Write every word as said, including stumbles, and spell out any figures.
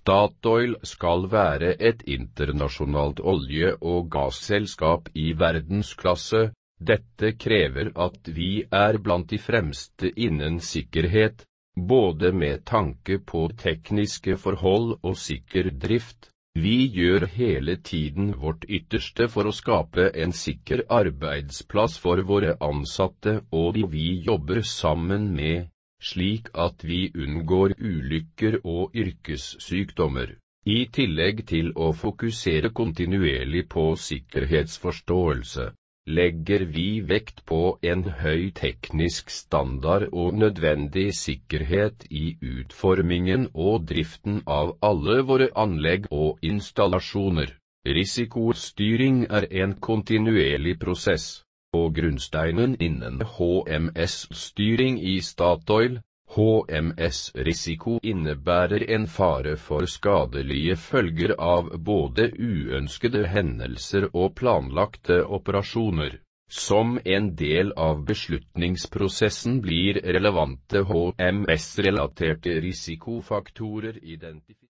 Statoil skal være et internasjonalt olje- og gasselskap i verdensklasse. Dette krever at vi er blant de fremste innen sikkerhet, både med tanke på tekniske forhold og sikker drift. Vi gjør hele tiden vårt ytterste for å skape en sikker arbeidsplass for våre ansatte og de vi jobber sammen med, slik at vi unngår ulykker og yrkessykdommer. I tillegg til å fokusere kontinuerlig på sikkerhetsforståelse, legger vi vekt på en høy teknisk standard og nødvendig sikkerhet i utformingen og driften av alle våre anlegg og installasjoner. Risikostyring er en kontinuerlig prosess, og grunnsteinen innen H M S-styring i Statoil. H M S-risiko innebærer en fare for skadelige følger av både uønskede hendelser og planlagte operasjoner. Som en del av beslutningsprosessen blir relevante H M S-relaterte risikofaktorer identifisert.